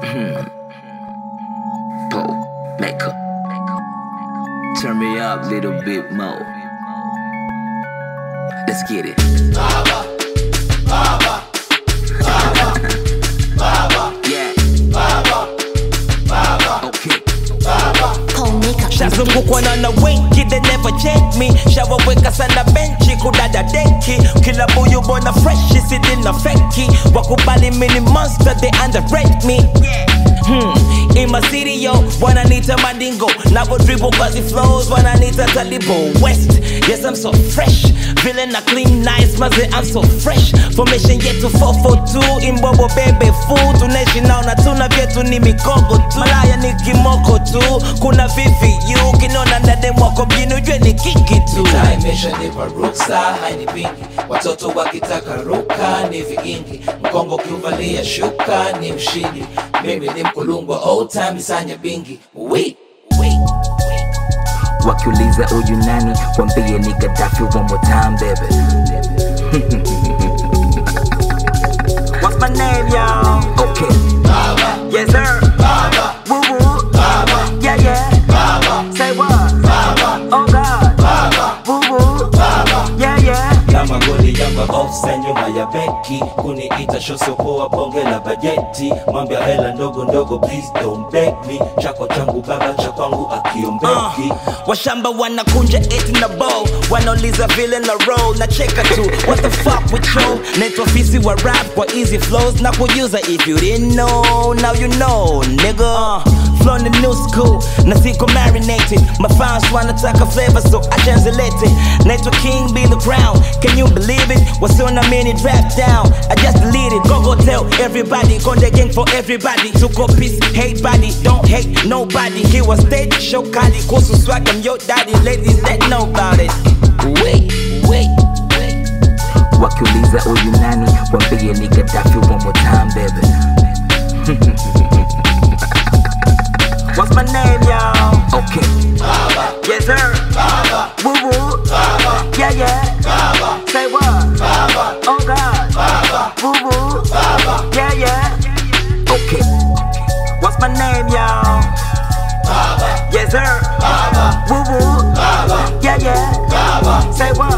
Pole maker. Turn me up a little bit more. Let's get it. Baba, Baba, Baba, Baba, Yeah. Baba, Baba, Okay. Baba. Shazungukwa na wengi, they never check me. Shawaweka sana benchi kudada deki. Kila buyu bona fresh isidina feki. Wakubali mini monster, they underrate me. In my city, yo, wananiita mandingo. Navo dribble cause flows, wananiita talibo West, yes I'm so fresh. Villain a clean nice, maze I'm so fresh. Formation yetu 442, imbobo bebe food. Tunaishi nao na tuna vyetu ni mikogo tu. Malaya ni kimoko tu, kuna VVU. Kinona ndade mwako mjini ujue ni kiki tu. Mitaa imeshanipa ruksa, haini pingi. Watoto wakitaka ruka ni vigingi. Mkongo kiuvalia shuka ni mshindi. Mimi ni mkulungwa old time isanya bingi. Wait. Wakiuliza uyu nani, wambie ni Gaddafi one more time, baby. What's my name, y'all? Okay. Baba, Yes sir. Baba, Woo woo. Baba, Yeah yeah. Baba, Say what? Baba, Oh God. Baba, Woo woo. Baba. Yeah yeah. Kama goli yamba offside nyuma ya beki. Kuniita shoso poa bonge la bajeti. Mwambia hela ndogo ndogo please don't beg me. Chako changu baba cha kwangu akiombeki. Washamba wanakunja 8 in a bowl. Wanauliza vile na roll na cheka tu. What the fuck with you? Neto fisi wa rap kwa easy flows na kuuza. If you didn't know, now you know, nigga. Flow in the new school, na siko marinated. My fans wanataka flavor so I translate it. Neto king be the crown, can you believe it? What's on a mini draft down, I just deleted. Go tell everybody, Konde gang for everybody. Tuko peace, hate body, don't hate nobody. He was dead, show kali, kusu swag, I'm your daddy. Ladies that know about it. Wait. Wakiuliza uyu nani, wambie ni Gaddafi one more time, baby. What's my name, y'all? Okay. Baba, Yes sir. Baba, Woo woo. Baba, Yeah yeah. Baba, Say what? Baba, Oh God. Baba, Woo woo. Baba, Yeah yeah. Okay. What's my name, y'all? Baba, Yes sir. Baba, Woo woo. Baba, Yeah yeah. Baba, Say what?